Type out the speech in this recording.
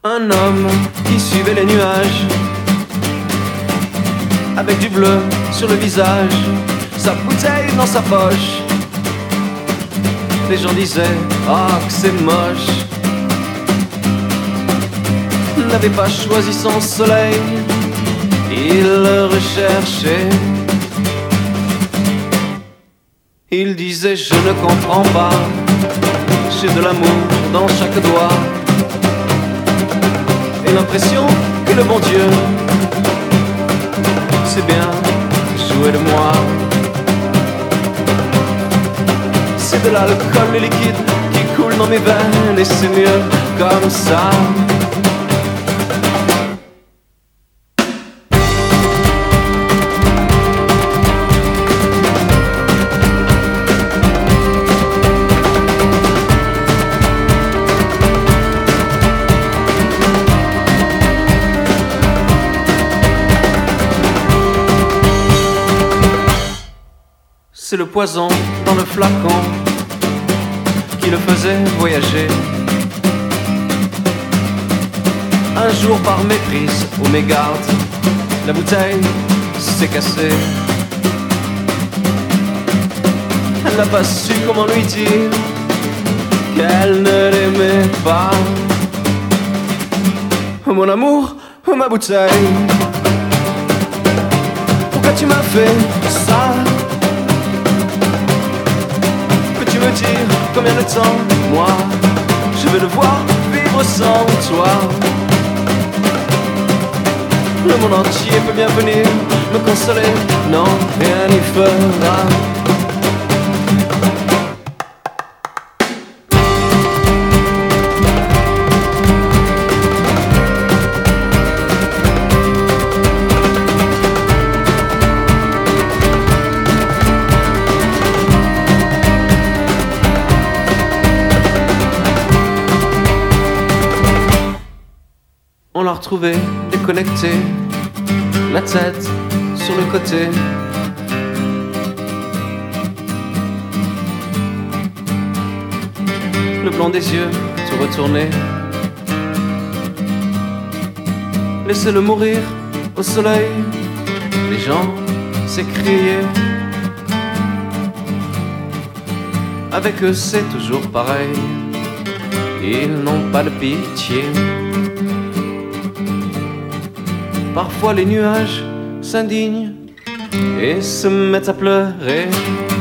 Un homme qui suivait les nuages, avec du bleu sur le visage, sa bouteille dans sa poche. Les gens disaient, ah que c'est moche. N'avait pas choisi son soleil, il le recherchait. Il disait, je ne comprends pas, j'ai de l'amour dans chaque doigt, et l'impression que le bon Dieu sait bien jouer de moi. C'est de l'alcool liquide qui coule dans mes veines, et c'est mieux comme ça. C'est le poison dans le flacon qui le faisait voyager. Un jour par méprise ou mégarde, la bouteille s'est cassée. Elle n'a pas su comment lui dire qu'elle ne l'aimait pas. Oh mon amour, oh ma bouteille, pourquoi tu m'as fait ça? Tu me dire combien de temps, moi, je vais devoir vivre sans toi. Le monde entier peut bien venir me consoler, non, rien n'y fera. On l'a retrouvé déconnecté, la tête sur le côté. Le blanc des yeux tout retourné. Laissez-le mourir au soleil, les gens s'écriaient. Avec eux c'est toujours pareil, ils n'ont pas de pitié. Parfois les nuages s'indignent et se mettent à pleurer.